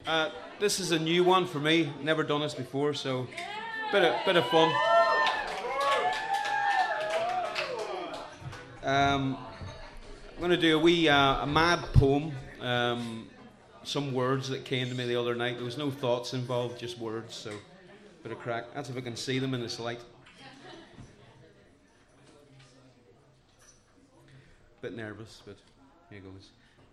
This is a new one for me. Never done this before, so bit of fun. I'm going to do a mad poem. Some words that came to me the other night. There was no thoughts involved, just words. So bit of crack. That's if I can see them in this light. Bit nervous, but here goes.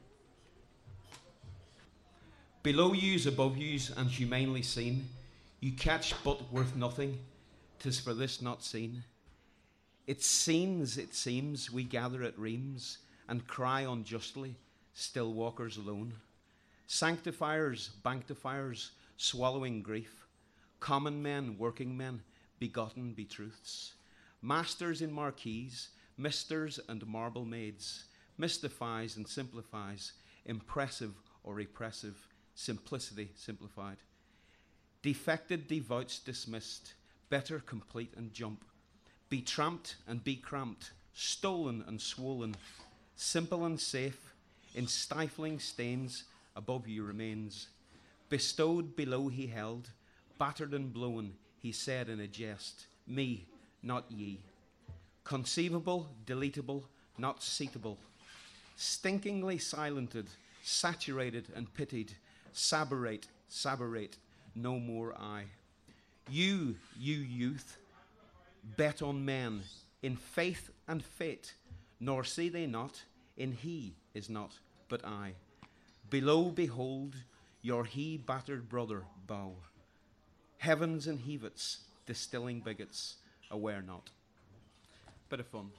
Below yous, above yous, and humanely seen, you catch but worth nothing, 'tis for this not seen. It seems, we gather at reams, and cry unjustly, still walkers alone. Sanctifiers, banctifiers, swallowing grief, common men, working men, begotten be truths. Masters in marquees, misters and marble maids, mystifies and simplifies, impressive or repressive, simplicity simplified. Defected, devouts dismissed, better complete and jump. Be tramped and be cramped, stolen and swollen, simple and safe, in stifling stains above you remains. Bestowed below he held, battered and blown, he said in a jest, me, not ye. Conceivable, deletable, not seatable. Stinkingly silented, saturated and pitied, saborate, no more I. You youth, bet on men, in faith and fate, nor see they not, in he is not, but I. Below behold, your he battered brother bow. Heavens and hevits, distilling bigots, aware not. Bit of fun.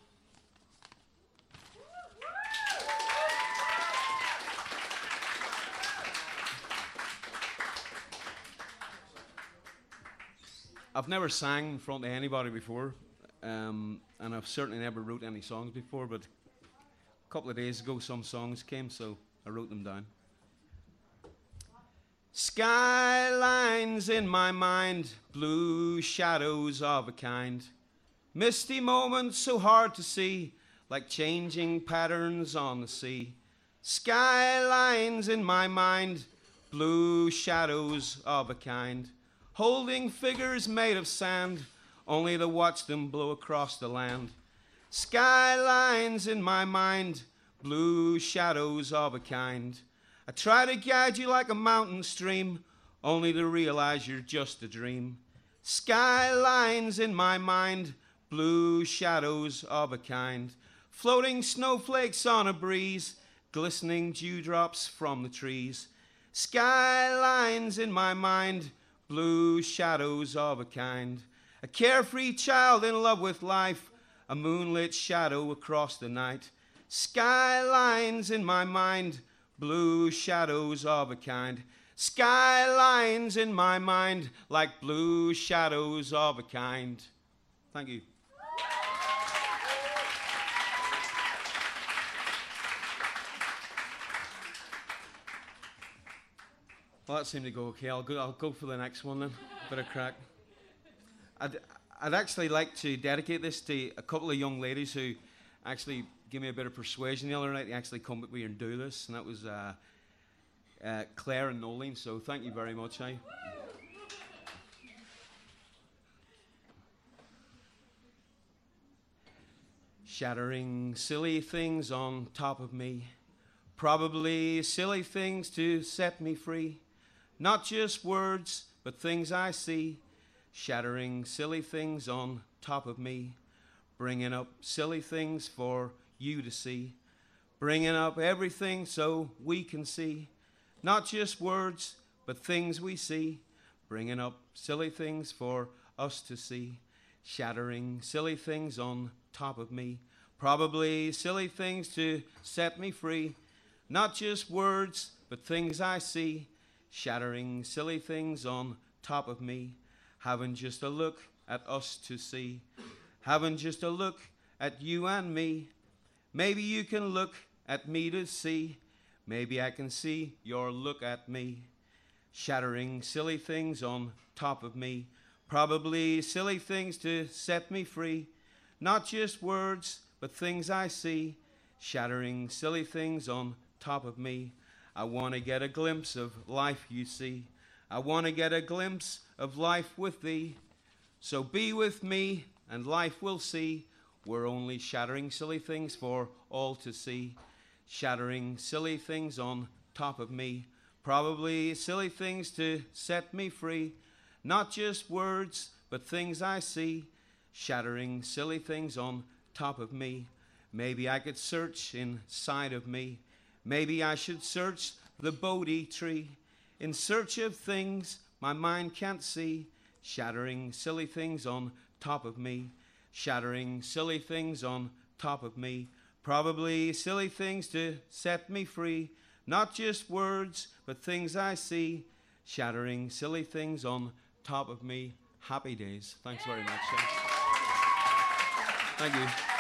I've never sang in front of anybody before, and I've certainly never wrote any songs before, but a couple of days ago some songs came, so I wrote them down. Skylines in my mind, blue shadows of a kind, misty moments so hard to see, like changing patterns on the sea. Skylines in my mind, blue shadows of a kind, holding figures made of sand, only to watch them blow across the land. Skylines in my mind, blue shadows of a kind. I try to guide you like a mountain stream, only to realize you're just a dream. Skylines in my mind, blue shadows of a kind, floating snowflakes on a breeze, glistening dewdrops from the trees. Skylines in my mind, blue shadows of a kind. A carefree child in love with life, a moonlit shadow across the night. Skylines in my mind, blue shadows of a kind. Skylines in my mind, like blue shadows of a kind. Thank you. Well, that seemed to go okay. I'll go for the next one then. Bit of crack. I'd actually like to dedicate this to a couple of young ladies who actually gave me a bit of persuasion the other night to actually come with me and do this, and that was Claire and Nolene, so thank you very much. Shattering silly things on top of me, probably silly things to set me free. Not just words, but things I see. Shattering silly things on top of me. Bringing up silly things for you to see. Bringing up everything so we can see. Not just words, but things we see. Bringing up silly things for us to see. Shattering silly things on top of me. Probably silly things to set me free. Not just words, but things I see. Shattering silly things on top of me. Having just a look at us to see. Having just a look at you and me. Maybe you can look at me to see. Maybe I can see your look at me. Shattering silly things on top of me. Probably silly things to set me free. Not just words, but things I see. Shattering silly things on top of me. I want to get a glimpse of life, you see. I want to get a glimpse of life with thee. So be with me, and life will see. We're only shattering silly things for all to see. Shattering silly things on top of me. Probably silly things to set me free. Not just words, but things I see. Shattering silly things on top of me. Maybe I could search inside of me. Maybe I should search the Bodhi tree in search of things my mind can't see. Shattering silly things on top of me. Shattering silly things on top of me. Probably silly things to set me free. Not just words, but things I see. Shattering silly things on top of me. Happy days. Thanks very much. Thank you.